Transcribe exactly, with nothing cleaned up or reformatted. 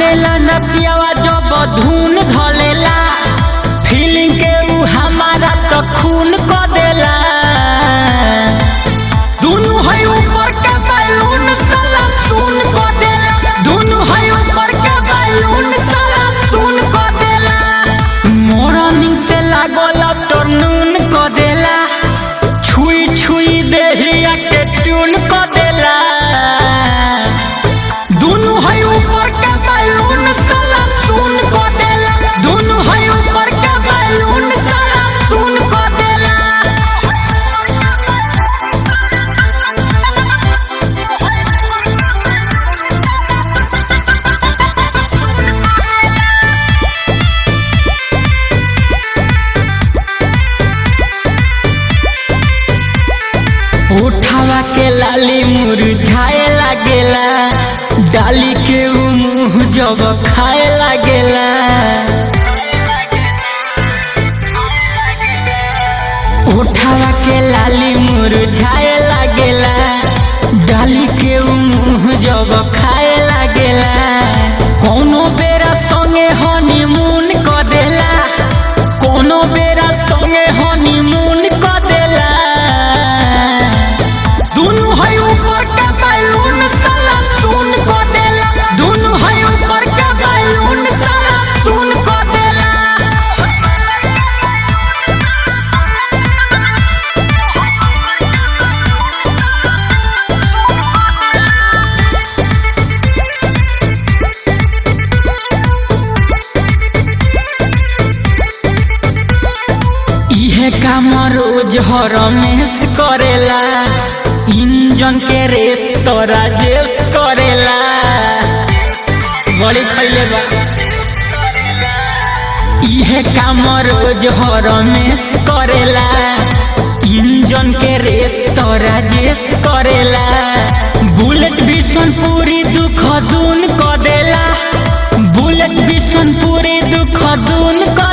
मानेला न पियावा जब धुन धलेला फीलिंग के उ हमारा तो खून क देला। दुनु है ऊपर के बैलून साला सुन क देला, दुनु है ऊपर के बैलून साला सुन क देला। मॉर्निंग से लागल आफ्टरनून क देला, छुई छुई देहिया के ट्यून क देला। दुनु है ऊपर के बैलून साला सुन क देला, दुनु है ऊपर के बैलून साला सुन क देला। उठावा के लाली मुरझाए लागेला, डाली के उ मुँह जब खाए लागेला। उठावा के लाली मुरझाए लागेला, डाली के उ मुँह जब खाए लागेला। कोनो बेरा संगे हनीमून क देला, कोनो बेरा संगे हनीमून क देला। दुनु है ऊपर के बैलून साला सुन क देला, दुनु है ऊपर के बैलून साला सुन क देला। इहे काम रोज हरमेश करेला, इंजन के रेस तो राजेश करेला। बड़ी खैले बा इहे काम रोज हरमेश करेला, इंजन के रेस तो राजेश करेला। बुलेट भीषण पूरी दुख दून क देला, बुलेट भीषण पूरी दुख दून क